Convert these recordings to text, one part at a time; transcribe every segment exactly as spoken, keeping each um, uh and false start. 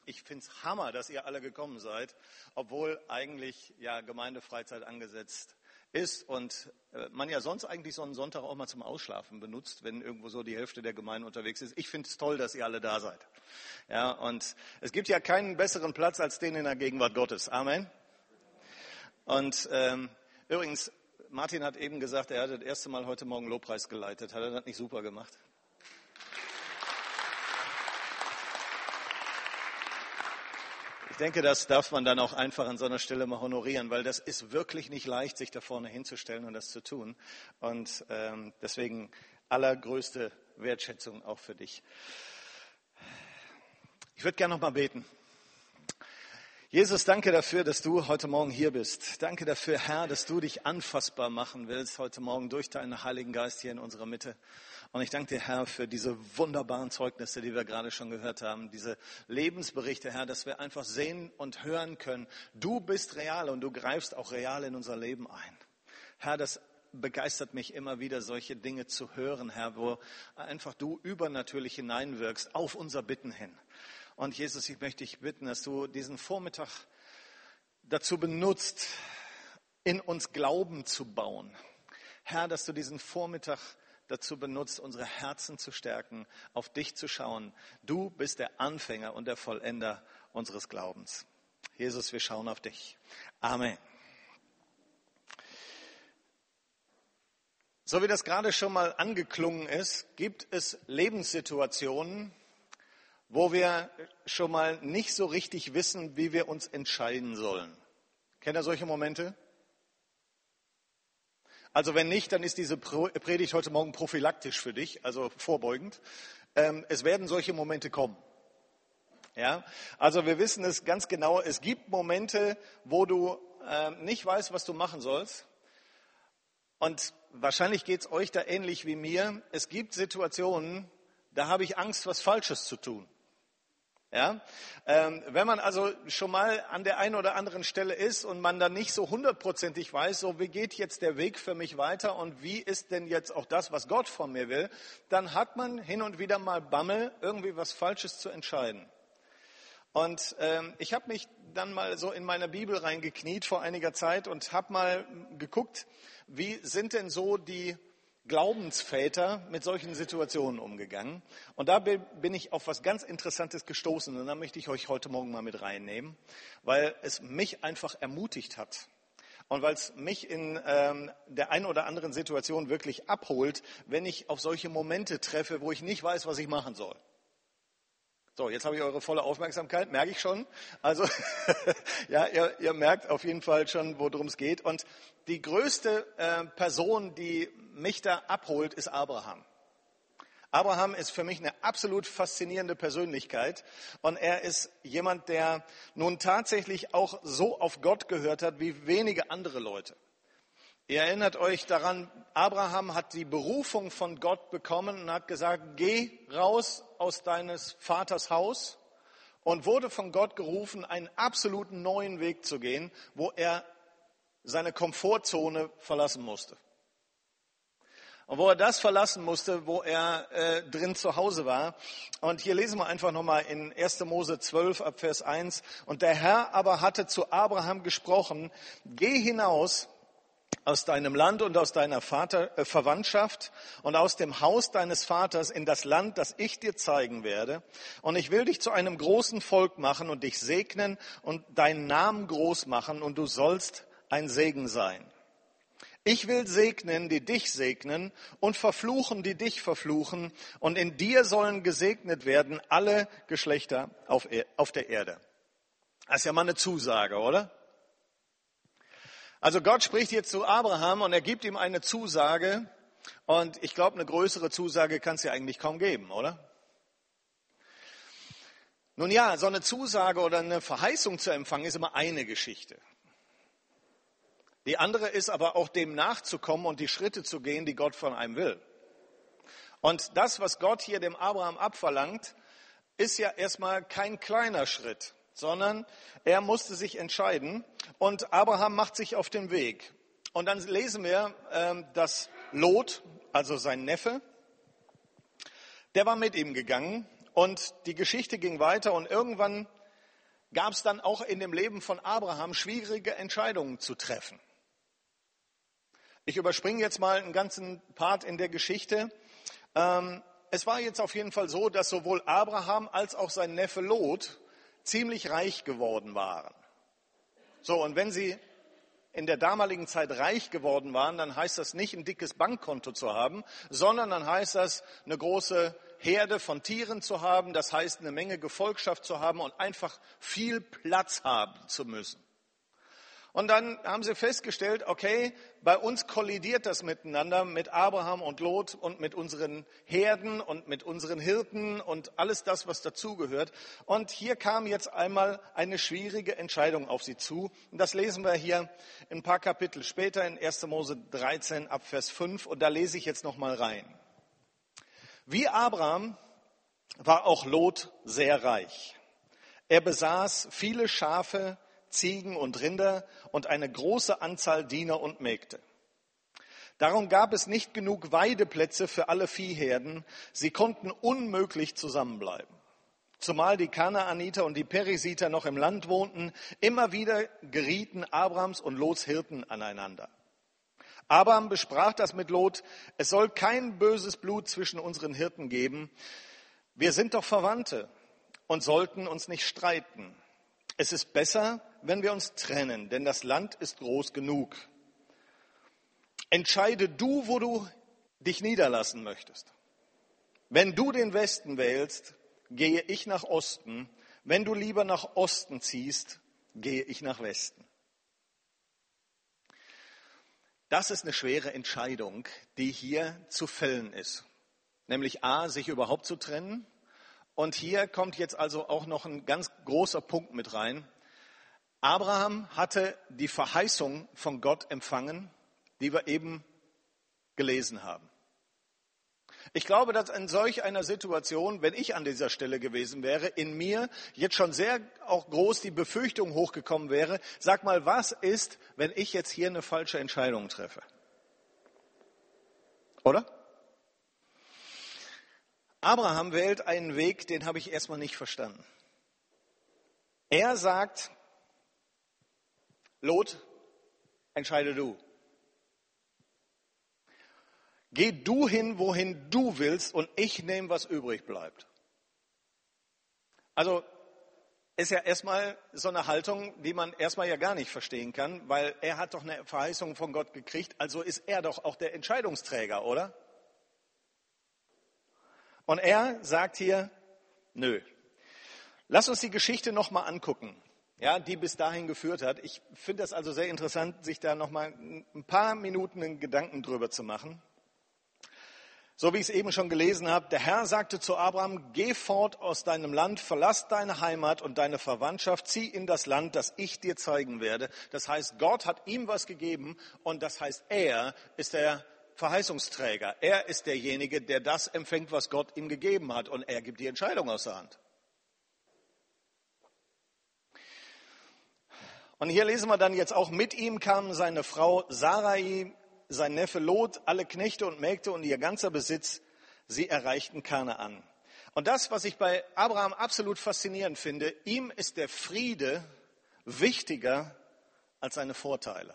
Ich finde es Hammer, dass ihr alle gekommen seid, obwohl eigentlich ja Gemeindefreizeit angesetzt ist und äh, man ja sonst eigentlich so einen Sonntag auch mal zum Ausschlafen benutzt, wenn irgendwo so die Hälfte der Gemeinde unterwegs ist. Ich finde es toll, dass ihr alle da seid. Ja, und es gibt ja keinen besseren Platz als den in der Gegenwart Gottes. Amen. Und ähm, übrigens, Martin hat eben gesagt, er hat das erste Mal heute Morgen Lobpreis geleitet. Hat er das nicht super gemacht? Ich denke, das darf man dann auch einfach an so einer Stelle mal honorieren, weil das ist wirklich nicht leicht, sich da vorne hinzustellen und das zu tun. Und ähm, deswegen allergrößte Wertschätzung auch für dich. Ich würde gerne noch mal beten. Jesus, danke dafür, dass du heute Morgen hier bist. Danke dafür, Herr, dass du dich anfassbar machen willst heute Morgen durch deinen Heiligen Geist hier in unserer Mitte. Und ich danke dir, Herr, für diese wunderbaren Zeugnisse, die wir gerade schon gehört haben, diese Lebensberichte, Herr, dass wir einfach sehen und hören können. Du bist real und du greifst auch real in unser Leben ein. Herr, das begeistert mich immer wieder, solche Dinge zu hören, Herr, wo einfach du übernatürlich hineinwirkst auf unser Bitten hin. Und Jesus, ich möchte dich bitten, dass du diesen Vormittag dazu benutzt, in uns Glauben zu bauen. Herr, dass du diesen Vormittag dazu benutzt, unsere Herzen zu stärken, auf dich zu schauen. Du bist der Anfänger und der Vollender unseres Glaubens. Jesus, wir schauen auf dich. Amen. So wie das gerade schon mal angeklungen ist, gibt es Lebenssituationen, wo wir schon mal nicht so richtig wissen, wie wir uns entscheiden sollen. Kennt ihr solche Momente? Also wenn nicht, dann ist diese Predigt heute Morgen prophylaktisch für dich, also vorbeugend. Ähm, es werden solche Momente kommen. Ja, also wir wissen es ganz genau. Es gibt Momente, wo du äh, nicht weißt, was du machen sollst. Und wahrscheinlich geht es euch da ähnlich wie mir. Es gibt Situationen, da habe ich Angst, was Falsches zu tun. Ja, ähm, wenn man also schon mal an der einen oder anderen Stelle ist und man dann nicht so hundertprozentig weiß, so wie geht jetzt der Weg für mich weiter und wie ist denn jetzt auch das, was Gott von mir will, dann hat man hin und wieder mal Bammel, irgendwie was Falsches zu entscheiden. Und ähm, ich habe mich dann mal so in meine Bibel reingekniet vor einiger Zeit und habe mal geguckt, wie sind denn so die Glaubensväter mit solchen Situationen umgegangen. Und da bin ich auf was ganz Interessantes gestoßen. Und da möchte ich euch heute Morgen mal mit reinnehmen, weil es mich einfach ermutigt hat. Und weil es mich in ähm, der einen oder anderen Situation wirklich abholt, wenn ich auf solche Momente treffe, wo ich nicht weiß, was ich machen soll. So, jetzt habe ich eure volle Aufmerksamkeit, merke ich schon. Also, ja, ihr, ihr merkt auf jeden Fall schon, worum es geht. Und die größte äh, Person, die mich da abholt, ist Abraham. Abraham ist für mich eine absolut faszinierende Persönlichkeit. Und er ist jemand, der nun tatsächlich auch so auf Gott gehört hat, wie wenige andere Leute. Ihr erinnert euch daran, Abraham hat die Berufung von Gott bekommen und hat gesagt, geh raus aus deines Vaters Haus und wurde von Gott gerufen, einen absoluten neuen Weg zu gehen, wo er seine Komfortzone verlassen musste. Und wo er das verlassen musste, wo er äh, drin zu Hause war. Und hier lesen wir einfach nochmal in erster Mose zwölf ab Vers eins. Und der Herr aber hatte zu Abraham gesprochen, geh hinaus aus deinem Land und aus deiner Vater, äh, Verwandtschaft und aus dem Haus deines Vaters in das Land, das ich dir zeigen werde. Und ich will dich zu einem großen Volk machen und dich segnen und deinen Namen groß machen und du sollst ein Segen sein. Ich will segnen, die dich segnen und verfluchen, die dich verfluchen. Und in dir sollen gesegnet werden alle Geschlechter auf, auf der Erde. Das ist ja mal eine Zusage, oder? Also Gott spricht jetzt zu Abraham und er gibt ihm eine Zusage. Und ich glaube, eine größere Zusage kann es ja eigentlich kaum geben, oder? Nun ja, so eine Zusage oder eine Verheißung zu empfangen ist immer eine Geschichte. Die andere ist aber auch dem nachzukommen und die Schritte zu gehen, die Gott von einem will. Und das, was Gott hier dem Abraham abverlangt, ist ja erstmal kein kleiner Schritt, sondern er musste sich entscheiden und Abraham macht sich auf den Weg. Und dann lesen wir, dass Lot, also sein Neffe, der war mit ihm gegangen und die Geschichte ging weiter und irgendwann gab es dann auch in dem Leben von Abraham schwierige Entscheidungen zu treffen. Ich überspringe jetzt mal einen ganzen Part in der Geschichte. Ähm, es war jetzt auf jeden Fall so, dass sowohl Abraham als auch sein Neffe Lot ziemlich reich geworden waren. So, und wenn sie in der damaligen Zeit reich geworden waren, dann heißt das nicht, ein dickes Bankkonto zu haben, sondern dann heißt das, eine große Herde von Tieren zu haben, das heißt, eine Menge Gefolgschaft zu haben und einfach viel Platz haben zu müssen. Und dann haben sie festgestellt, okay, bei uns kollidiert das miteinander mit Abraham und Lot und mit unseren Herden und mit unseren Hirten und alles das, was dazugehört. Und hier kam jetzt einmal eine schwierige Entscheidung auf sie zu. Und das lesen wir hier ein paar Kapitel später in erster Mose dreizehn ab Vers fünf. Und da lese ich jetzt nochmal rein. Wie Abraham war auch Lot sehr reich. Er besaß viele Schafe, Ziegen und Rinder und eine große Anzahl Diener und Mägde. Darum gab es nicht genug Weideplätze für alle Viehherden. Sie konnten unmöglich zusammenbleiben. Zumal die Kanaaniter und die Perisiter noch im Land wohnten, immer wieder gerieten Abrams und Lots Hirten aneinander. Abraham besprach das mit Lot: Es soll kein böses Blut zwischen unseren Hirten geben. Wir sind doch Verwandte und sollten uns nicht streiten. Es ist besser, wenn wir uns trennen, denn das Land ist groß genug. Entscheide du, wo du dich niederlassen möchtest. Wenn du den Westen wählst, gehe ich nach Osten. Wenn du lieber nach Osten ziehst, gehe ich nach Westen. Das ist eine schwere Entscheidung, die hier zu fällen ist. Nämlich A, sich überhaupt zu trennen. Und hier kommt jetzt also auch noch ein ganz großer Punkt mit rein. Abraham hatte die Verheißung von Gott empfangen, die wir eben gelesen haben. Ich glaube, dass in solch einer Situation, wenn ich an dieser Stelle gewesen wäre, in mir jetzt schon sehr auch groß die Befürchtung hochgekommen wäre, sag mal, was ist, wenn ich jetzt hier eine falsche Entscheidung treffe? Oder? Abraham wählt einen Weg, den habe ich erstmal nicht verstanden. Er sagt, Lot, entscheide du. Geh du hin, wohin du willst, und ich nehme, was übrig bleibt. Also ist ja erstmal so eine Haltung, die man erstmal ja gar nicht verstehen kann, weil er hat doch eine Verheißung von Gott gekriegt, also ist er doch auch der Entscheidungsträger, oder? Und er sagt hier, nö. Lass uns die Geschichte nochmal angucken, ja, die bis dahin geführt hat. Ich finde das also sehr interessant, sich da nochmal ein paar Minuten einen Gedanken drüber zu machen. So wie ich es eben schon gelesen habe, der Herr sagte zu Abraham, geh fort aus deinem Land, verlass deine Heimat und deine Verwandtschaft, zieh in das Land, das ich dir zeigen werde. Das heißt, Gott hat ihm was gegeben und das heißt, er ist der Verheißungsträger. Er ist derjenige, der das empfängt, was Gott ihm gegeben hat, und er gibt die Entscheidung aus der Hand. Und hier lesen wir dann jetzt auch, mit ihm kamen seine Frau Sarai, sein Neffe Lot, alle Knechte und Mägde und ihr ganzer Besitz. Sie erreichten Kanaan. Und das, was ich bei Abraham absolut faszinierend finde, ihm ist der Friede wichtiger als seine Vorteile.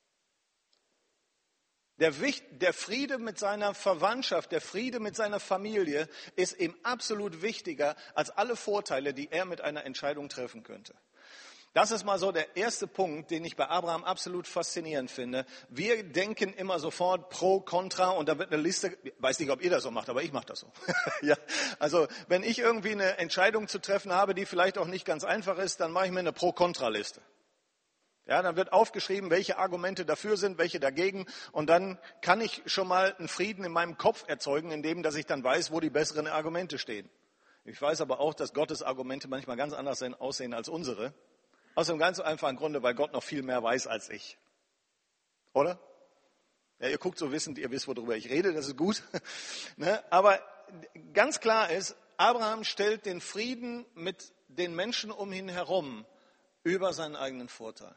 Der, der Friede mit seiner Verwandtschaft, der Friede mit seiner Familie ist ihm absolut wichtiger als alle Vorteile, die er mit einer Entscheidung treffen könnte. Das ist mal so der erste Punkt, den ich bei Abraham absolut faszinierend finde. Wir denken immer sofort pro, contra, und da wird eine Liste, ich weiß nicht, ob ihr das so macht, aber ich mache das so. Ja, also wenn ich irgendwie eine Entscheidung zu treffen habe, die vielleicht auch nicht ganz einfach ist, dann mache ich mir eine Pro-Contra-Liste. Ja, dann wird aufgeschrieben, welche Argumente dafür sind, welche dagegen, und dann kann ich schon mal einen Frieden in meinem Kopf erzeugen, indem dass ich dann weiß, wo die besseren Argumente stehen. Ich weiß aber auch, dass Gottes Argumente manchmal ganz anders aussehen als unsere. Aus dem ganz einfachen Grunde, weil Gott noch viel mehr weiß als ich. Oder? Ja, ihr guckt so wissend, ihr wisst, worüber ich rede, das ist gut. Ne? Aber ganz klar ist, Abraham stellt den Frieden mit den Menschen um ihn herum über seinen eigenen Vorteil.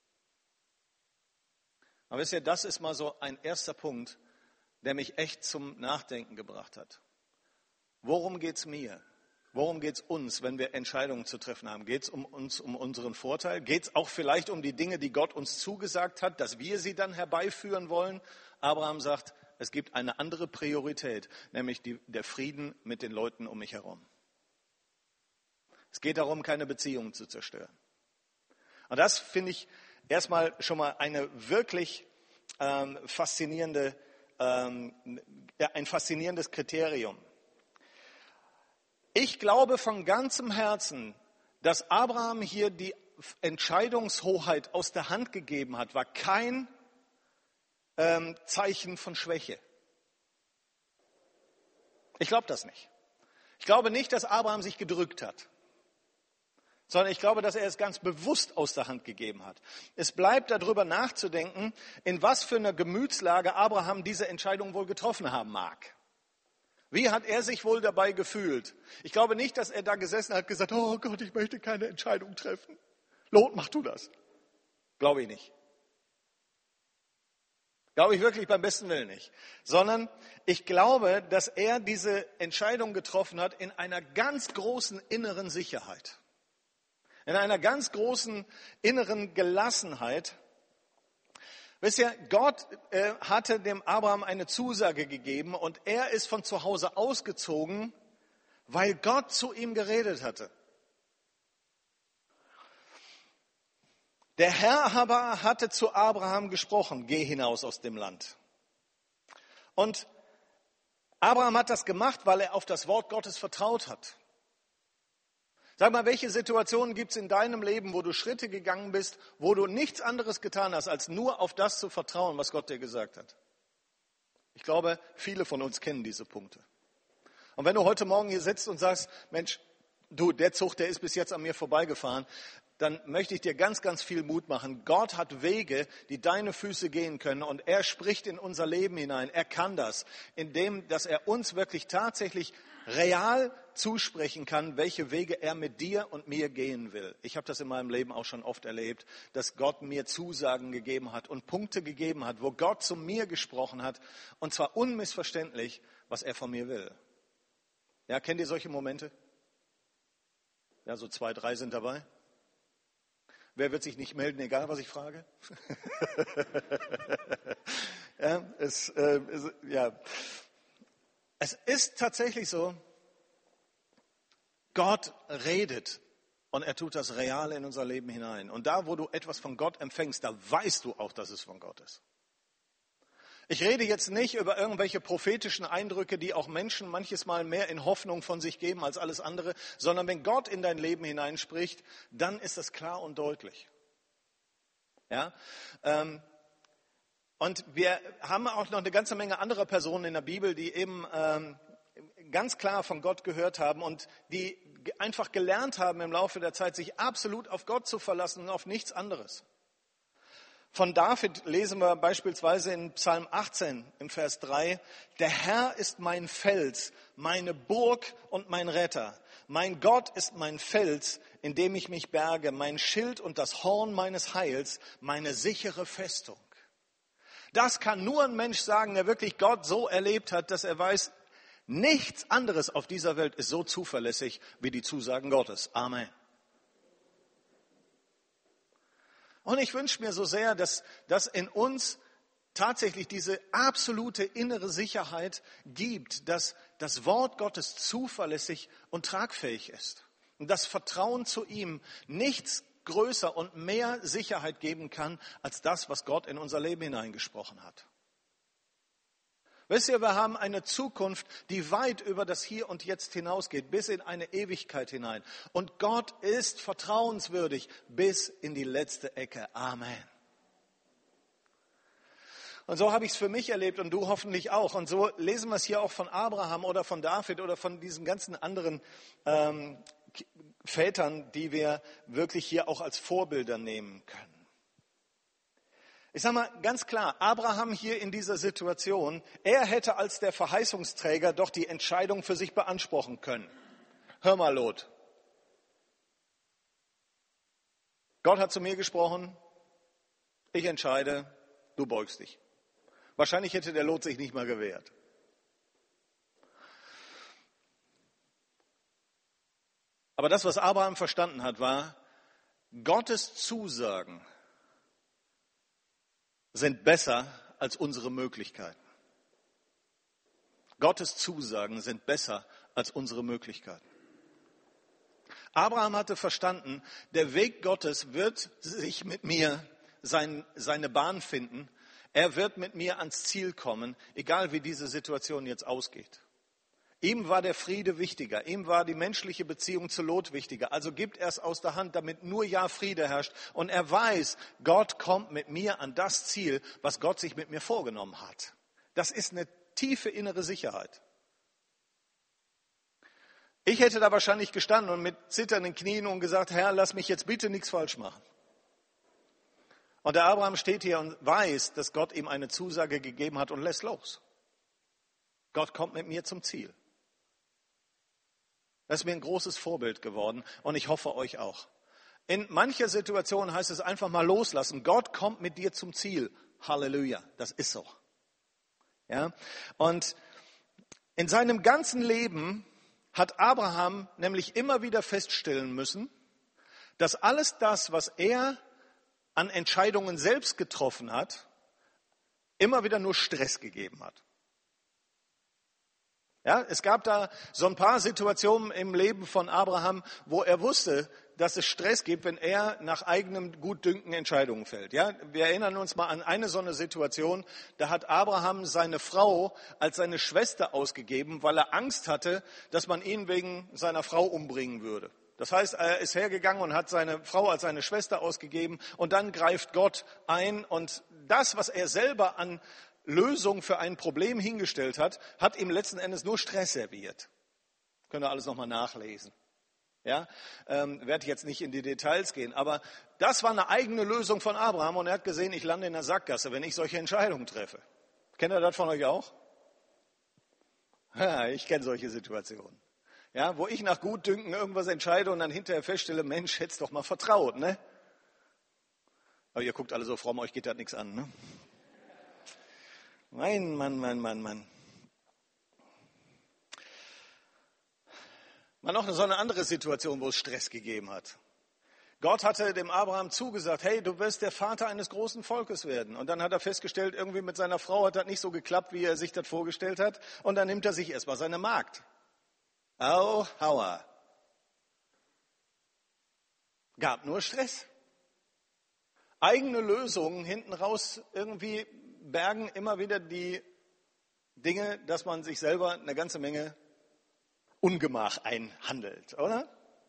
Aber wisst ihr, das ist mal so ein erster Punkt, der mich echt zum Nachdenken gebracht hat. Worum geht's mir? Worum geht es uns, wenn wir Entscheidungen zu treffen haben? Geht es um uns, um unseren Vorteil? Geht es auch vielleicht um die Dinge, die Gott uns zugesagt hat, dass wir sie dann herbeiführen wollen? Abraham sagt, es gibt eine andere Priorität, nämlich die, der Frieden mit den Leuten um mich herum. Es geht darum, keine Beziehungen zu zerstören. Und das finde ich erstmal schon mal eine wirklich ähm, faszinierende, ähm, ja, ein faszinierendes Kriterium. Ich glaube von ganzem Herzen, dass Abraham hier die Entscheidungshoheit aus der Hand gegeben hat, war kein ähm, Zeichen von Schwäche. Ich glaube das nicht. Ich glaube nicht, dass Abraham sich gedrückt hat, sondern ich glaube, dass er es ganz bewusst aus der Hand gegeben hat. Es bleibt darüber nachzudenken, in was für einer Gemütslage Abraham diese Entscheidung wohl getroffen haben mag. Wie hat er sich wohl dabei gefühlt? Ich glaube nicht, dass er da gesessen hat und gesagt, oh Gott, ich möchte keine Entscheidung treffen. Lot, mach du das. Glaube ich nicht. Glaube ich wirklich beim besten Willen nicht. Sondern ich glaube, dass er diese Entscheidung getroffen hat in einer ganz großen inneren Sicherheit. In einer ganz großen inneren Gelassenheit. Wisst ihr, Gott äh, hatte dem Abraham eine Zusage gegeben und er ist von zu Hause ausgezogen, weil Gott zu ihm geredet hatte. Der Herr aber hatte zu Abraham gesprochen, geh hinaus aus dem Land. Und Abraham hat das gemacht, weil er auf das Wort Gottes vertraut hat. Sag mal, welche Situationen gibt es in deinem Leben, wo du Schritte gegangen bist, wo du nichts anderes getan hast, als nur auf das zu vertrauen, was Gott dir gesagt hat? Ich glaube, viele von uns kennen diese Punkte. Und wenn du heute Morgen hier sitzt und sagst, Mensch, du, der Zug, der ist bis jetzt an mir vorbeigefahren, dann möchte ich dir ganz, ganz viel Mut machen. Gott hat Wege, die deine Füße gehen können und er spricht in unser Leben hinein. Er kann das, indem, dass er uns wirklich tatsächlich real zusprechen kann, welche Wege er mit dir und mir gehen will. Ich habe das in meinem Leben auch schon oft erlebt, dass Gott mir Zusagen gegeben hat und Punkte gegeben hat, wo Gott zu mir gesprochen hat und zwar unmissverständlich, was er von mir will. Ja, kennt ihr solche Momente? Ja, so zwei, drei sind dabei. Wer wird sich nicht melden, egal was ich frage? ja, es, äh, es, ja. Es ist tatsächlich so, Gott redet und er tut das real in unser Leben hinein. Und da, wo du etwas von Gott empfängst, da weißt du auch, dass es von Gott ist. Ich rede jetzt nicht über irgendwelche prophetischen Eindrücke, die auch Menschen manches Mal mehr in Hoffnung von sich geben als alles andere, sondern wenn Gott in dein Leben hineinspricht, dann ist das klar und deutlich. Ja, ähm, und wir haben auch noch eine ganze Menge anderer Personen in der Bibel, die eben ähm, ganz klar von Gott gehört haben und die einfach gelernt haben im Laufe der Zeit, sich absolut auf Gott zu verlassen und auf nichts anderes. Von David lesen wir beispielsweise in Psalm achtzehn im Vers drei, der Herr ist mein Fels, meine Burg und mein Retter. Mein Gott ist mein Fels, in dem ich mich berge, mein Schild und das Horn meines Heils, meine sichere Festung. Das kann nur ein Mensch sagen, der wirklich Gott so erlebt hat, dass er weiß, nichts anderes auf dieser Welt ist so zuverlässig wie die Zusagen Gottes. Amen. Und ich wünsche mir so sehr, dass, dass in uns tatsächlich diese absolute innere Sicherheit gibt, dass das Wort Gottes zuverlässig und tragfähig ist. Und das Vertrauen zu ihm nichts größer und mehr Sicherheit geben kann, als das, was Gott in unser Leben hineingesprochen hat. Wisst ihr, wir haben eine Zukunft, die weit über das Hier und Jetzt hinausgeht, bis in eine Ewigkeit hinein. Und Gott ist vertrauenswürdig bis in die letzte Ecke. Amen. Und so habe ich es für mich erlebt und du hoffentlich auch. Und so lesen wir es hier auch von Abraham oder von David oder von diesen ganzen anderen ähm, Vätern, die wir wirklich hier auch als Vorbilder nehmen können. Ich sage mal ganz klar, Abraham hier in dieser Situation, er hätte als der Verheißungsträger doch die Entscheidung für sich beanspruchen können. Hör mal, Lot. Gott hat zu mir gesprochen, ich entscheide, du beugst dich. Wahrscheinlich hätte der Lot sich nicht mal gewehrt. Aber das, was Abraham verstanden hat, war, Gottes Zusagen sind besser als unsere Möglichkeiten. Gottes Zusagen sind besser als unsere Möglichkeiten. Abraham hatte verstanden, der Weg Gottes wird sich mit mir sein, seine Bahn finden. Er wird mit mir ans Ziel kommen, egal wie diese Situation jetzt ausgeht. Ihm war der Friede wichtiger, ihm war die menschliche Beziehung zu Lot wichtiger. Also gibt er es aus der Hand, damit nur ja Friede herrscht. Und er weiß, Gott kommt mit mir an das Ziel, was Gott sich mit mir vorgenommen hat. Das ist eine tiefe innere Sicherheit. Ich hätte da wahrscheinlich gestanden und mit zitternden Knien und gesagt, Herr, lass mich jetzt bitte nichts falsch machen. Und der Abraham steht hier und weiß, dass Gott ihm eine Zusage gegeben hat und lässt los. Gott kommt mit mir zum Ziel. Das ist mir ein großes Vorbild geworden und ich hoffe euch auch. In mancher Situation heißt es einfach mal loslassen. Gott kommt mit dir zum Ziel. Halleluja, das ist so. Ja? Und in seinem ganzen Leben hat Abraham nämlich immer wieder feststellen müssen, dass alles das, was er an Entscheidungen selbst getroffen hat, immer wieder nur Stress gegeben hat. Ja, es gab da so ein paar Situationen im Leben von Abraham, wo er wusste, dass es Stress gibt, wenn er nach eigenem Gutdünken Entscheidungen fällt. Ja, wir erinnern uns mal an eine so eine Situation, da hat Abraham seine Frau als seine Schwester ausgegeben, weil er Angst hatte, dass man ihn wegen seiner Frau umbringen würde. Das heißt, er ist hergegangen und hat seine Frau als seine Schwester ausgegeben und dann greift Gott ein und das, was er selber an Lösung für ein Problem hingestellt hat, hat ihm letzten Endes nur Stress serviert. Könnt ihr alles nochmal nachlesen. Ja, ähm, werde ich jetzt nicht in die Details gehen, aber das war eine eigene Lösung von Abraham und er hat gesehen, ich lande in der Sackgasse, wenn ich solche Entscheidungen treffe. Kennt ihr das von euch auch? Ja, ich kenne solche Situationen. Ja, wo ich nach Gutdünken irgendwas entscheide und dann hinterher feststelle, Mensch, hätt's doch mal vertraut, ne? Aber ihr guckt alle so fromm, euch geht das nichts an, ne? Mein Mann, Mann, Mann, Mann. Mal noch so eine andere Situation, wo es Stress gegeben hat. Gott hatte dem Abraham zugesagt, hey, du wirst der Vater eines großen Volkes werden. Und dann hat er festgestellt, irgendwie mit seiner Frau hat das nicht so geklappt, wie er sich das vorgestellt hat. Und dann nimmt er sich erstmal seine Magd. Au, Hauer. Gab nur Stress. Eigene Lösungen hinten raus irgendwie bergen immer wieder die Dinge, dass man sich selber eine ganze Menge Ungemach einhandelt, oder?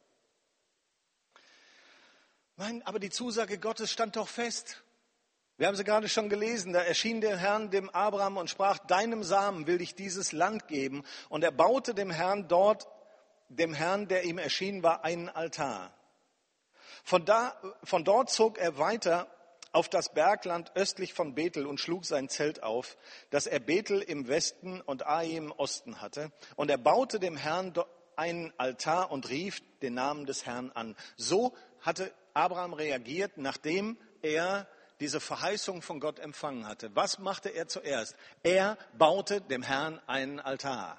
Nein, aber die Zusage Gottes stand doch fest. Wir haben sie gerade schon gelesen, da erschien der Herr dem Abraham und sprach, deinem Samen will ich dieses Land geben. Und er baute dem Herrn dort, dem Herrn, der ihm erschienen war, einen Altar. Von, da, von dort zog er weiter auf das Bergland östlich von Bethel und schlug sein Zelt auf, dass er Bethel im Westen und Ai im Osten hatte. Und er baute dem Herrn einen Altar und rief den Namen des Herrn an. So hatte Abraham reagiert, nachdem er diese Verheißung von Gott empfangen hatte. Was machte er zuerst? Er baute dem Herrn einen Altar.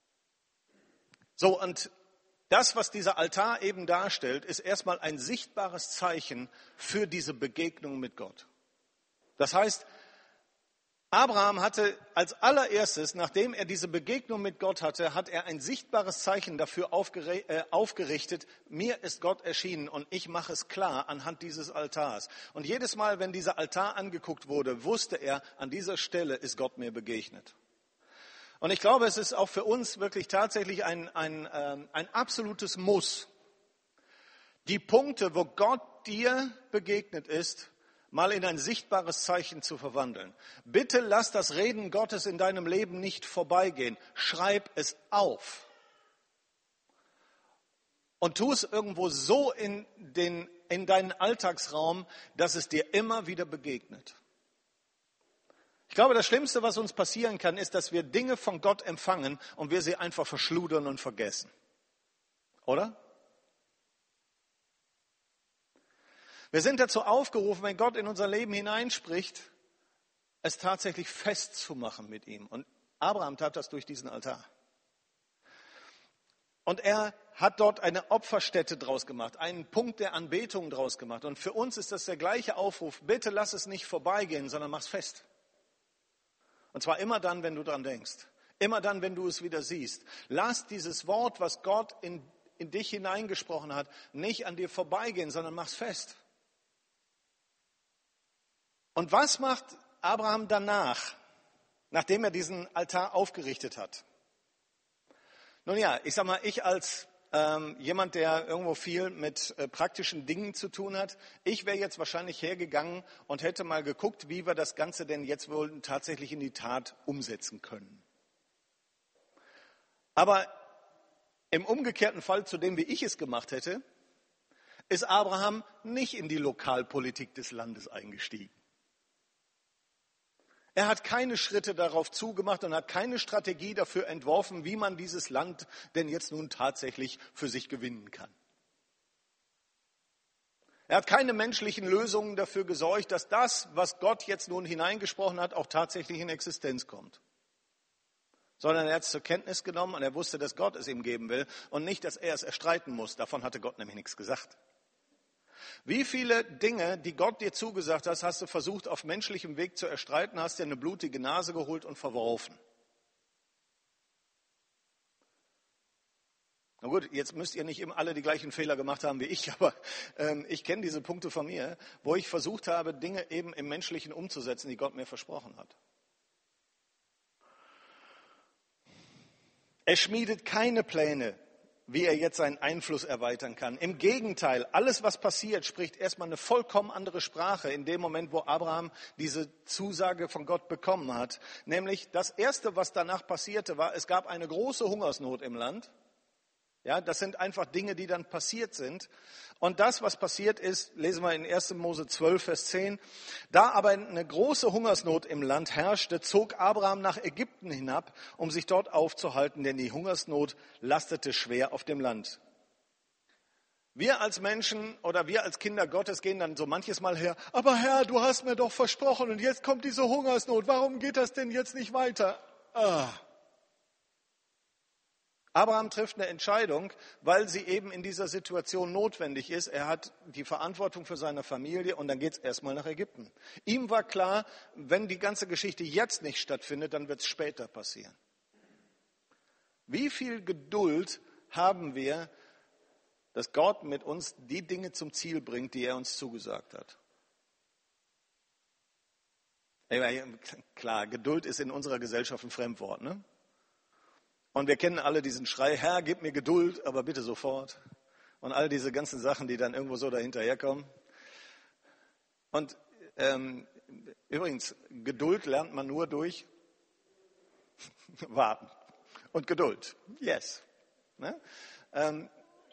So, und das, was dieser Altar eben darstellt, ist erstmal ein sichtbares Zeichen für diese Begegnung mit Gott. Das heißt, Abraham hatte als allererstes, nachdem er diese Begegnung mit Gott hatte, hat er ein sichtbares Zeichen dafür aufgerichtet, mir ist Gott erschienen und ich mache es klar anhand dieses Altars. Und jedes Mal, wenn dieser Altar angeguckt wurde, wusste er, an dieser Stelle ist Gott mir begegnet. Und ich glaube, es ist auch für uns wirklich tatsächlich ein, ein, ähm, ein absolutes Muss, die Punkte, wo Gott dir begegnet ist, mal in ein sichtbares Zeichen zu verwandeln. Bitte lass das Reden Gottes in deinem Leben nicht vorbeigehen. Schreib es auf. Und tu es irgendwo so in, den, in deinen Alltagsraum, dass es dir immer wieder begegnet. Ich glaube, das Schlimmste, was uns passieren kann, ist, dass wir Dinge von Gott empfangen und wir sie einfach verschludern und vergessen. Oder? Wir sind dazu aufgerufen, wenn Gott in unser Leben hineinspricht, es tatsächlich festzumachen mit ihm. Und Abraham tat das durch diesen Altar. Und er hat dort eine Opferstätte draus gemacht, einen Punkt der Anbetung draus gemacht. Und für uns ist das der gleiche Aufruf. Bitte lass es nicht vorbeigehen, sondern mach's fest. Und zwar immer dann, wenn du dran denkst. Immer dann, wenn du es wieder siehst. Lass dieses Wort, was Gott in, in dich hineingesprochen hat, nicht an dir vorbeigehen, sondern mach's fest. Und was macht Abraham danach, nachdem er diesen Altar aufgerichtet hat? Nun ja, ich sag mal, ich als ähm, jemand, der irgendwo viel mit äh, praktischen Dingen zu tun hat, ich wäre jetzt wahrscheinlich hergegangen und hätte mal geguckt, wie wir das Ganze denn jetzt wohl tatsächlich in die Tat umsetzen können. Aber im umgekehrten Fall zu dem, wie ich es gemacht hätte, ist Abraham nicht in die Lokalpolitik des Landes eingestiegen. Er hat keine Schritte darauf zugemacht und hat keine Strategie dafür entworfen, wie man dieses Land denn jetzt nun tatsächlich für sich gewinnen kann. Er hat keine menschlichen Lösungen dafür gesorgt, dass das, was Gott jetzt nun hineingesprochen hat, auch tatsächlich in Existenz kommt. Sondern er hat es zur Kenntnis genommen und er wusste, dass Gott es ihm geben will und nicht, dass er es erstreiten muss. Davon hatte Gott nämlich nichts gesagt. Wie viele Dinge, die Gott dir zugesagt hat, hast du versucht, auf menschlichem Weg zu erstreiten, hast dir eine blutige Nase geholt und verworfen? Na gut, jetzt müsst ihr nicht immer alle die gleichen Fehler gemacht haben wie ich, aber ähm, ich kenne diese Punkte von mir, wo ich versucht habe, Dinge eben im Menschlichen umzusetzen, die Gott mir versprochen hat. Er schmiedet keine Pläne, wie er jetzt seinen Einfluss erweitern kann. Im Gegenteil, alles, was passiert, spricht erstmal eine vollkommen andere Sprache in dem Moment, wo Abraham diese Zusage von Gott bekommen hat. Nämlich das Erste, was danach passierte, war, es gab eine große Hungersnot im Land. Ja, das sind einfach Dinge, die dann passiert sind. Und das, was passiert ist, lesen wir in erster Mose zwölf, Vers zehn. Da aber eine große Hungersnot im Land herrschte, zog Abraham nach Ägypten hinab, um sich dort aufzuhalten, denn die Hungersnot lastete schwer auf dem Land. Wir als Menschen oder wir als Kinder Gottes gehen dann so manches Mal her, aber Herr, du hast mir doch versprochen und jetzt kommt diese Hungersnot, warum geht das denn jetzt nicht weiter? Ah. Abraham trifft eine Entscheidung, weil sie eben in dieser Situation notwendig ist. Er hat die Verantwortung für seine Familie und dann geht es erstmal nach Ägypten. Ihm war klar, wenn die ganze Geschichte jetzt nicht stattfindet, dann wird es später passieren. Wie viel Geduld haben wir, dass Gott mit uns die Dinge zum Ziel bringt, die er uns zugesagt hat? Klar, Geduld ist in unserer Gesellschaft ein Fremdwort, ne? Und wir kennen alle diesen Schrei, Herr, gib mir Geduld, aber bitte sofort. Und all diese ganzen Sachen, die dann irgendwo so dahinterherkommen. Und ähm, übrigens, Geduld lernt man nur durch Warten und Geduld. Yes. Ne? Ähm,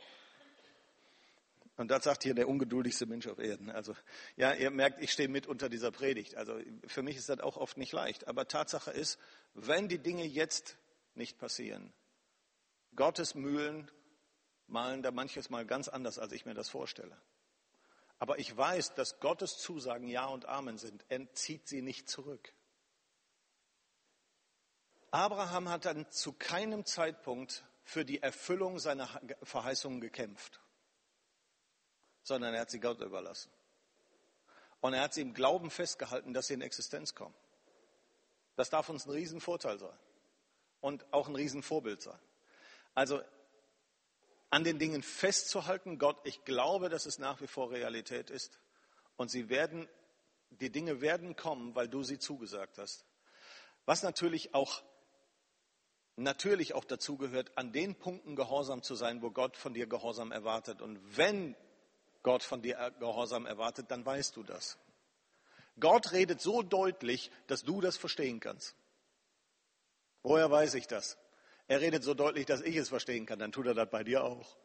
und das sagt hier der ungeduldigste Mensch auf Erden. Also ja, ihr merkt, ich stehe mit unter dieser Predigt. Also für mich ist das auch oft nicht leicht. Aber Tatsache ist, wenn die Dinge jetzt nicht passieren. Gottes Mühlen malen da manches Mal ganz anders, als ich mir das vorstelle. Aber ich weiß, dass Gottes Zusagen Ja und Amen sind. Er zieht sie nicht zurück. Abraham hat dann zu keinem Zeitpunkt für die Erfüllung seiner Verheißungen gekämpft, sondern er hat sie Gott überlassen. Und er hat sie im Glauben festgehalten, dass sie in Existenz kommen. Das darf uns ein Riesenvorteil sein. Und auch ein Riesenvorbild sein. Also an den Dingen festzuhalten, Gott, ich glaube, dass es nach wie vor Realität ist. Und sie werden, die Dinge werden kommen, weil du sie zugesagt hast. Was natürlich auch, natürlich auch dazu gehört, an den Punkten gehorsam zu sein, wo Gott von dir Gehorsam erwartet. Und wenn Gott von dir Gehorsam erwartet, dann weißt du das. Gott redet so deutlich, dass du das verstehen kannst. Woher weiß ich das? Er redet so deutlich, dass ich es verstehen kann. Dann tut er das bei dir auch.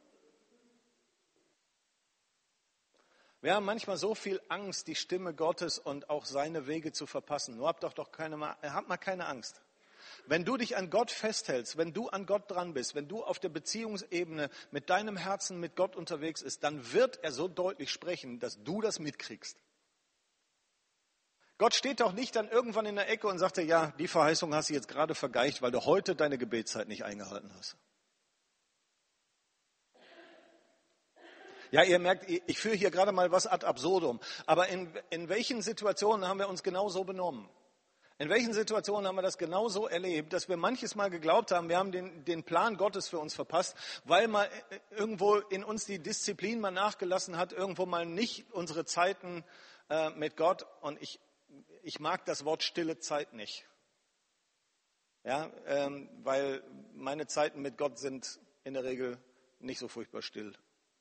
Wir haben manchmal so viel Angst, die Stimme Gottes und auch seine Wege zu verpassen. Nur habt doch doch keine, habt mal keine Angst. Wenn du dich an Gott festhältst, wenn du an Gott dran bist, wenn du auf der Beziehungsebene mit deinem Herzen mit Gott unterwegs bist, dann wird er so deutlich sprechen, dass du das mitkriegst. Gott steht doch nicht dann irgendwann in der Ecke und sagt dir, ja, die Verheißung hast du jetzt gerade vergeigt, weil du heute deine Gebetszeit nicht eingehalten hast. Ja, ihr merkt, ich führe hier gerade mal was ad absurdum. Aber in, in welchen Situationen haben wir uns genau so benommen? In welchen Situationen haben wir das genau so erlebt, dass wir manches Mal geglaubt haben, wir haben den, den Plan Gottes für uns verpasst, weil mal irgendwo in uns die Disziplin mal nachgelassen hat, irgendwo mal nicht unsere Zeiten äh, mit Gott. Und ich, ich mag das Wort stille Zeit nicht. Ja, ähm, weil meine Zeiten mit Gott sind in der Regel nicht so furchtbar still.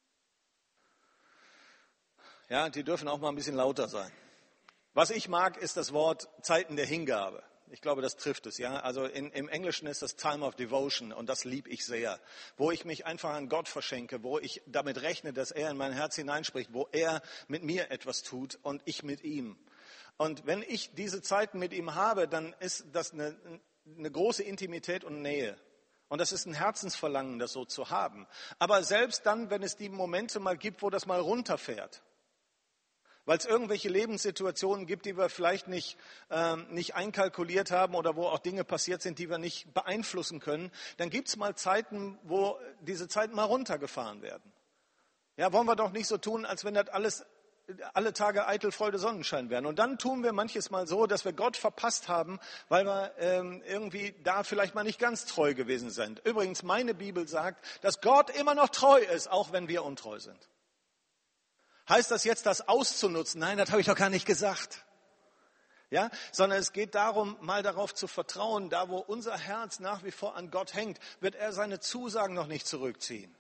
Ja, die dürfen auch mal ein bisschen lauter sein. Was ich mag, ist das Wort Zeiten der Hingabe. Ich glaube, das trifft es. Ja, also in, im Englischen ist das Time of Devotion und das liebe ich sehr, wo ich mich einfach an Gott verschenke, wo ich damit rechne, dass er in mein Herz hineinspricht, wo er mit mir etwas tut und ich mit ihm. Und wenn ich diese Zeiten mit ihm habe, dann ist das eine, eine große Intimität und Nähe. Und das ist ein Herzensverlangen, das so zu haben. Aber selbst dann, wenn es die Momente mal gibt, wo das mal runterfährt, weil es irgendwelche Lebenssituationen gibt, die wir vielleicht nicht, ähm, nicht einkalkuliert haben oder wo auch Dinge passiert sind, die wir nicht beeinflussen können, dann gibt es mal Zeiten, wo diese Zeiten mal runtergefahren werden. Ja, wollen wir doch nicht so tun, als wenn das alles alle Tage eitel Freude Sonnenschein wären. Und dann tun wir manches Mal so, dass wir Gott verpasst haben, weil wir ähm, irgendwie da vielleicht mal nicht ganz treu gewesen sind. Übrigens, meine Bibel sagt, dass Gott immer noch treu ist, auch wenn wir untreu sind. Heißt das jetzt, das auszunutzen? Nein, das habe ich doch gar nicht gesagt. Ja, sondern es geht darum, mal darauf zu vertrauen, da wo unser Herz nach wie vor an Gott hängt, wird er seine Zusagen noch nicht zurückziehen.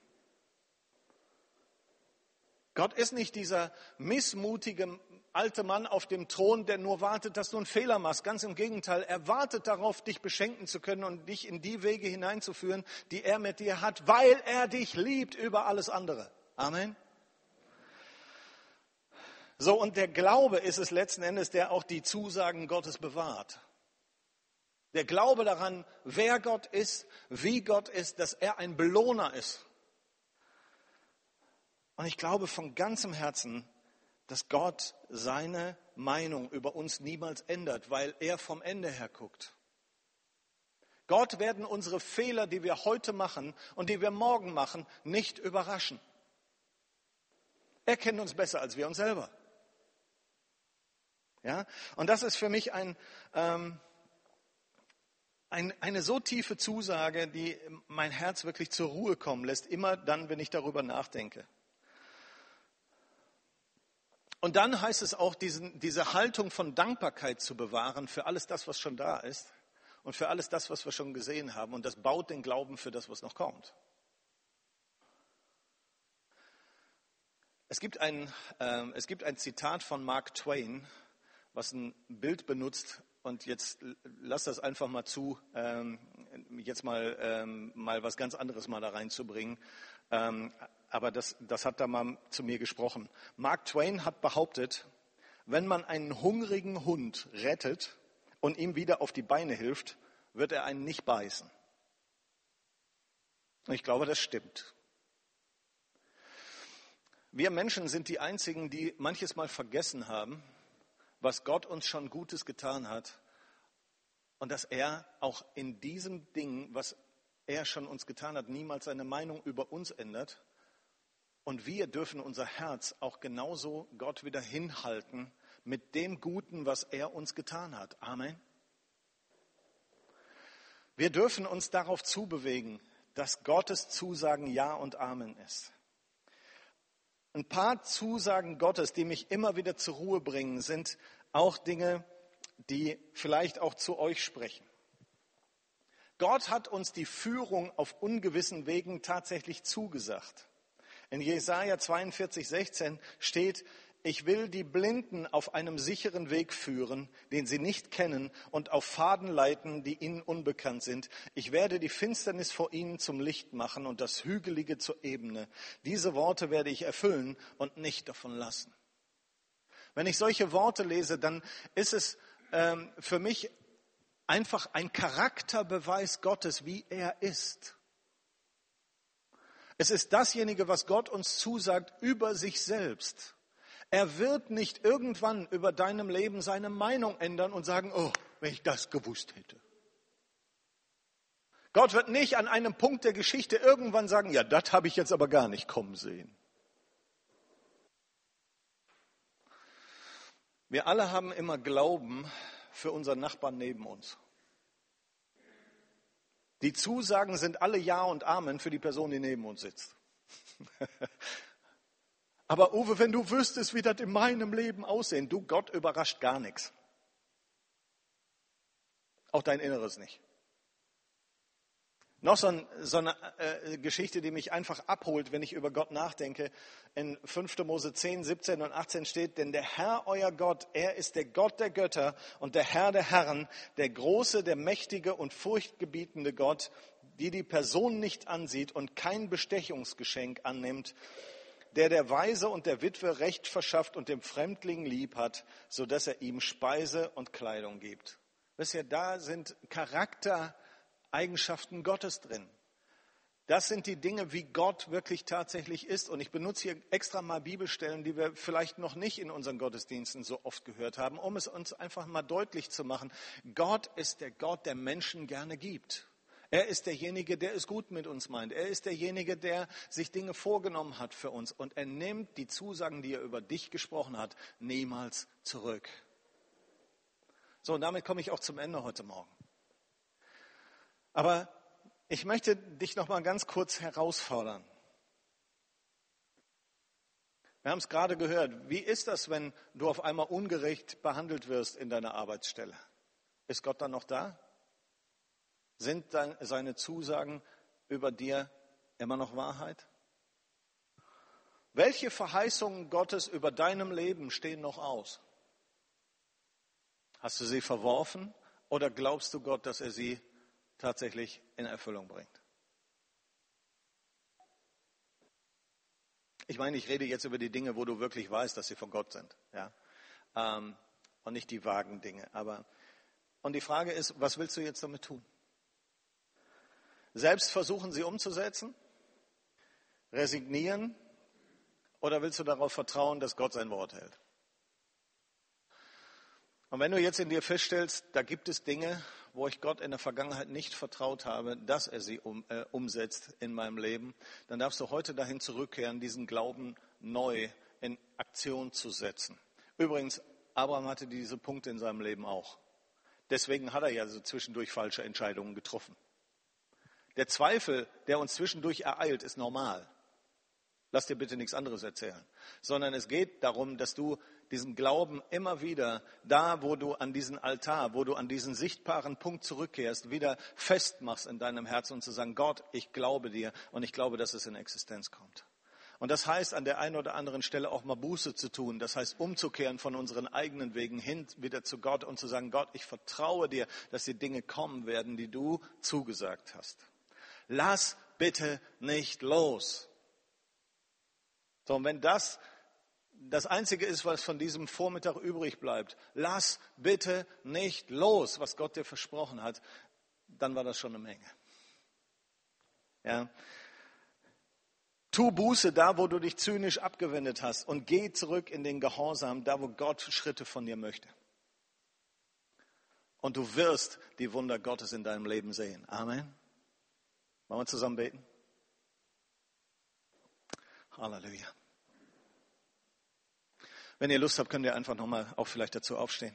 Gott ist nicht dieser missmutige alte Mann auf dem Thron, der nur wartet, dass du einen Fehler machst. Ganz im Gegenteil, er wartet darauf, dich beschenken zu können und dich in die Wege hineinzuführen, die er mit dir hat, weil er dich liebt über alles andere. Amen. So, und der Glaube ist es letzten Endes, der auch die Zusagen Gottes bewahrt. Der Glaube daran, wer Gott ist, wie Gott ist, dass er ein Belohner ist. Und ich glaube von ganzem Herzen, dass Gott seine Meinung über uns niemals ändert, weil er vom Ende her guckt. Gott werden unsere Fehler, die wir heute machen und die wir morgen machen, nicht überraschen. Er kennt uns besser als wir uns selber. Ja, und das ist für mich ein, ähm, ein, eine so tiefe Zusage, die mein Herz wirklich zur Ruhe kommen lässt, immer dann, wenn ich darüber nachdenke. Und dann heißt es auch, diesen, diese Haltung von Dankbarkeit zu bewahren für alles das, was schon da ist und für alles das, was wir schon gesehen haben. Und das baut den Glauben für das, was noch kommt. Es gibt ein, äh, es gibt ein Zitat von Mark Twain, was ein Bild benutzt, und jetzt lass das einfach mal zu, ähm, jetzt mal, ähm, mal was ganz anderes mal da reinzubringen. Ähm, aber das, das hat da mal zu mir gesprochen. Mark Twain hat behauptet, wenn man einen hungrigen Hund rettet und ihm wieder auf die Beine hilft, wird er einen nicht beißen. Und ich glaube, das stimmt. Wir Menschen sind die Einzigen, die manches Mal vergessen haben, was Gott uns schon Gutes getan hat und dass er auch in diesem Ding, was er schon uns getan hat, niemals seine Meinung über uns ändert. Und wir dürfen unser Herz auch genauso Gott wieder hinhalten mit dem Guten, was er uns getan hat. Amen. Wir dürfen uns darauf zubewegen, dass Gottes Zusagen Ja und Amen ist. Ein paar Zusagen Gottes, die mich immer wieder zur Ruhe bringen, sind auch Dinge, die vielleicht auch zu euch sprechen. Gott hat uns die Führung auf ungewissen Wegen tatsächlich zugesagt. In Jesaja zweiundvierzig, sechzehn steht, ich will die Blinden auf einem sicheren Weg führen, den sie nicht kennen, und auf Pfaden leiten, die ihnen unbekannt sind. Ich werde die Finsternis vor ihnen zum Licht machen und das Hügelige zur Ebene. Diese Worte werde ich erfüllen und nicht davon lassen. Wenn ich solche Worte lese, dann ist es ähm, für mich einfach ein Charakterbeweis Gottes, wie er ist. Es ist dasjenige, was Gott uns zusagt über sich selbst. Er wird nicht irgendwann über deinem Leben seine Meinung ändern und sagen, oh, wenn ich das gewusst hätte. Gott wird nicht an einem Punkt der Geschichte irgendwann sagen, ja, das habe ich jetzt aber gar nicht kommen sehen. Wir alle haben immer Glauben für unseren Nachbarn neben uns. Die Zusagen sind alle Ja und Amen für die Person, die neben uns sitzt. Aber Uwe, wenn du wüsstest, wie das in meinem Leben aussehen, du, Gott überrascht gar nichts. Auch dein Inneres nicht. Noch so, ein, so eine äh, Geschichte, die mich einfach abholt, wenn ich über Gott nachdenke. In fünfter Mose zehn, siebzehn und achtzehn steht, denn der Herr, euer Gott, er ist der Gott der Götter und der Herr der Herren, der große, der mächtige und furchtgebietende Gott, die die Person nicht ansieht und kein Bestechungsgeschenk annimmt, der der Waise und der Witwe Recht verschafft und dem Fremdling lieb hat, sodass er ihm Speise und Kleidung gibt. Wisst ihr, da sind Charaktereigenschaften Gottes drin. Das sind die Dinge, wie Gott wirklich tatsächlich ist. Und ich benutze hier extra mal Bibelstellen, die wir vielleicht noch nicht in unseren Gottesdiensten so oft gehört haben, um es uns einfach mal deutlich zu machen. Gott ist der Gott, der Menschen gerne gibt. Er ist derjenige, der es gut mit uns meint. Er ist derjenige, der sich Dinge vorgenommen hat für uns. Und er nimmt die Zusagen, die er über dich gesprochen hat, niemals zurück. So, und damit komme ich auch zum Ende heute Morgen. Aber ich möchte dich noch mal ganz kurz herausfordern. Wir haben es gerade gehört. Wie ist das, wenn du auf einmal ungerecht behandelt wirst in deiner Arbeitsstelle? Ist Gott dann noch da? Sind seine Zusagen über dir immer noch Wahrheit? Welche Verheißungen Gottes über deinem Leben stehen noch aus? Hast du sie verworfen oder glaubst du Gott, dass er sie tatsächlich in Erfüllung bringt? Ich meine, ich rede jetzt über die Dinge, wo du wirklich weißt, dass sie von Gott sind, ja, ähm, und nicht die vagen Dinge. Aber und die Frage ist, was willst du jetzt damit tun? Selbst versuchen, sie umzusetzen? Resignieren? Oder willst du darauf vertrauen, dass Gott sein Wort hält? Und wenn du jetzt in dir feststellst, da gibt es Dinge, wo ich Gott in der Vergangenheit nicht vertraut habe, dass er sie um, äh, umsetzt in meinem Leben, dann darfst du heute dahin zurückkehren, diesen Glauben neu in Aktion zu setzen. Übrigens, Abraham hatte diese Punkte in seinem Leben auch. Deswegen hat er ja so zwischendurch falsche Entscheidungen getroffen. Der Zweifel, der uns zwischendurch ereilt, ist normal. Lass dir bitte nichts anderes erzählen. Sondern es geht darum, dass du diesen Glauben immer wieder, da wo du an diesen Altar, wo du an diesen sichtbaren Punkt zurückkehrst, wieder festmachst in deinem Herzen und zu sagen, Gott, ich glaube dir und ich glaube, dass es in Existenz kommt. Und das heißt, an der einen oder anderen Stelle auch mal Buße zu tun. Das heißt, umzukehren von unseren eigenen Wegen hin wieder zu Gott und zu sagen, Gott, ich vertraue dir, dass die Dinge kommen werden, die du zugesagt hast. Lass bitte nicht los. So, und wenn das das Einzige ist, was von diesem Vormittag übrig bleibt, lass bitte nicht los, was Gott dir versprochen hat, dann war das schon eine Menge. Ja. Tu Buße da, wo du dich zynisch abgewendet hast und geh zurück in den Gehorsam, da wo Gott Schritte von dir möchte. Und du wirst die Wunder Gottes in deinem Leben sehen. Amen. Wollen wir zusammen beten? Halleluja. Wenn ihr Lust habt, könnt ihr einfach nochmal auch vielleicht dazu aufstehen.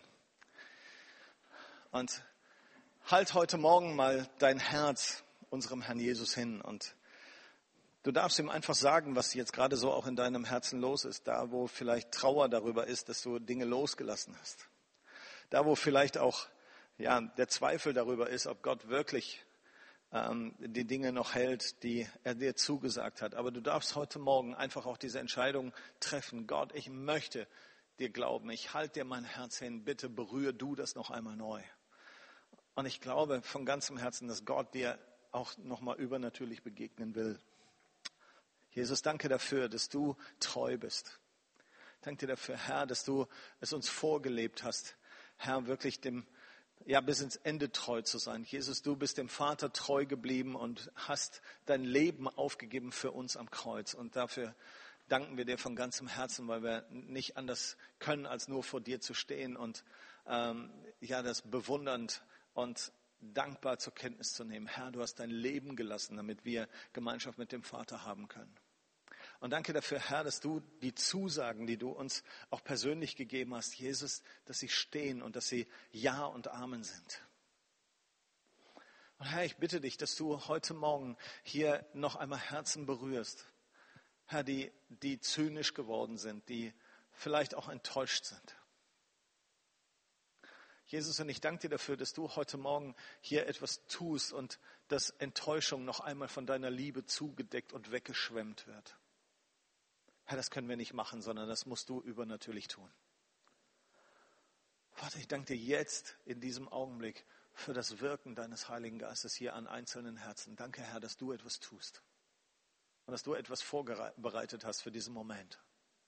Und halt heute Morgen mal dein Herz unserem Herrn Jesus hin. Und du darfst ihm einfach sagen, was jetzt gerade so auch in deinem Herzen los ist. Da, wo vielleicht Trauer darüber ist, dass du Dinge losgelassen hast. Da, wo vielleicht auch ja, der Zweifel darüber ist, ob Gott wirklich die Dinge noch hält, die er dir zugesagt hat. Aber du darfst heute Morgen einfach auch diese Entscheidung treffen. Gott, ich möchte dir glauben. Ich halte dir mein Herz hin. Bitte berühre du das noch einmal neu. Und ich glaube von ganzem Herzen, dass Gott dir auch noch mal übernatürlich begegnen will. Jesus, danke dafür, dass du treu bist. Danke dir dafür, Herr, dass du es uns vorgelebt hast. Herr, wirklich dem Ja, bis ins Ende treu zu sein. Jesus, du bist dem Vater treu geblieben und hast dein Leben aufgegeben für uns am Kreuz. Und dafür danken wir dir von ganzem Herzen, weil wir nicht anders können, als nur vor dir zu stehen und ähm, ja, das bewundernd und dankbar zur Kenntnis zu nehmen. Herr, du hast dein Leben gelassen, damit wir Gemeinschaft mit dem Vater haben können. Und danke dafür, Herr, dass du die Zusagen, die du uns auch persönlich gegeben hast, Jesus, dass sie stehen und dass sie Ja und Amen sind. Und Herr, ich bitte dich, dass du heute Morgen hier noch einmal Herzen berührst. Herr, die, die zynisch geworden sind, die vielleicht auch enttäuscht sind. Jesus, und ich danke dir dafür, dass du heute Morgen hier etwas tust und dass Enttäuschung noch einmal von deiner Liebe zugedeckt und weggeschwemmt wird. Herr, das können wir nicht machen, sondern das musst du übernatürlich tun. Vater, ich danke dir jetzt in diesem Augenblick für das Wirken deines Heiligen Geistes hier an einzelnen Herzen. Danke, Herr, dass du etwas tust und dass du etwas vorbereitet hast für diesen Moment.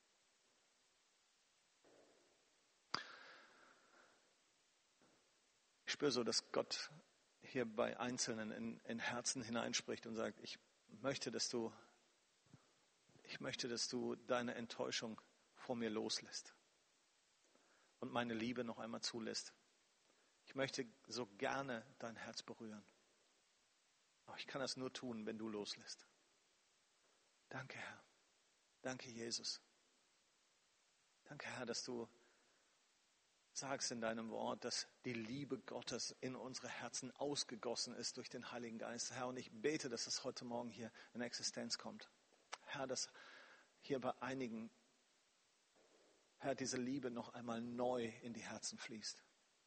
Ich spüre so, dass Gott hier bei Einzelnen in, in Herzen hineinspricht und sagt, ich möchte, dass du, ich möchte, dass du deine Enttäuschung vor mir loslässt und meine Liebe noch einmal zulässt. Ich möchte so gerne dein Herz berühren. Aber ich kann das nur tun, wenn du loslässt. Danke, Herr. Danke, Jesus. Danke, Herr, dass du sagst in deinem Wort, dass die Liebe Gottes in unsere Herzen ausgegossen ist durch den Heiligen Geist. Herr, und ich bete, dass es heute Morgen hier in Existenz kommt. Herr, dass hier bei einigen, Herr, diese Liebe noch einmal neu in die Herzen fließt.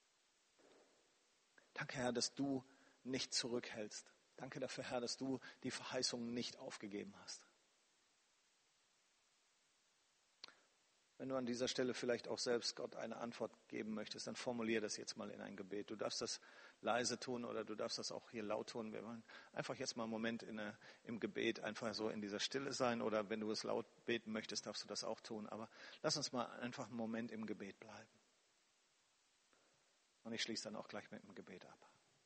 Danke, Herr, dass du nicht zurückhältst. Danke dafür, Herr, dass du die Verheißungen nicht aufgegeben hast. Wenn du an dieser Stelle vielleicht auch selbst Gott eine Antwort geben möchtest, dann formulier das jetzt mal in ein Gebet. Du darfst das leise tun oder du darfst das auch hier laut tun. Wir wollen einfach jetzt mal einen Moment in eine, im Gebet einfach so in dieser Stille sein, oder wenn du es laut beten möchtest, darfst du das auch tun. Aber lass uns mal einfach einen Moment im Gebet bleiben. Und ich schließe dann auch gleich mit dem Gebet ab.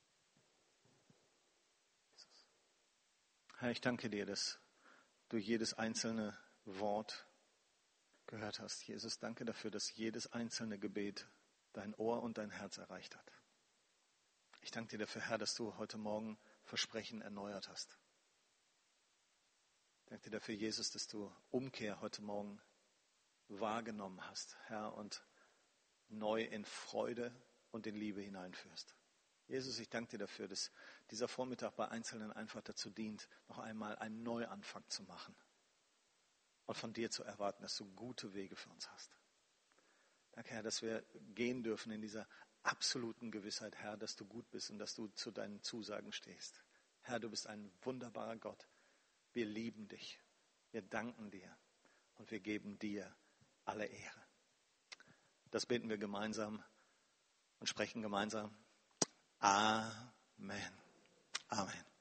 Jesus. Herr, ich danke dir, dass du jedes einzelne Wort gehört hast. Jesus, danke dafür, dass jedes einzelne Gebet dein Ohr und dein Herz erreicht hat. Ich danke dir dafür, Herr, dass du heute Morgen Versprechen erneuert hast. Ich danke dir dafür, Jesus, dass du Umkehr heute Morgen wahrgenommen hast, Herr, und neu in Freude und in Liebe hineinführst. Jesus, ich danke dir dafür, dass dieser Vormittag bei Einzelnen einfach dazu dient, noch einmal einen Neuanfang zu machen. Und von dir zu erwarten, dass du gute Wege für uns hast. Danke, Herr, dass wir gehen dürfen in dieser absoluten Gewissheit, Herr, dass du gut bist und dass du zu deinen Zusagen stehst. Herr, du bist ein wunderbarer Gott. Wir lieben dich. Wir danken dir und wir geben dir alle Ehre. Das beten wir gemeinsam und sprechen gemeinsam. Amen. Amen.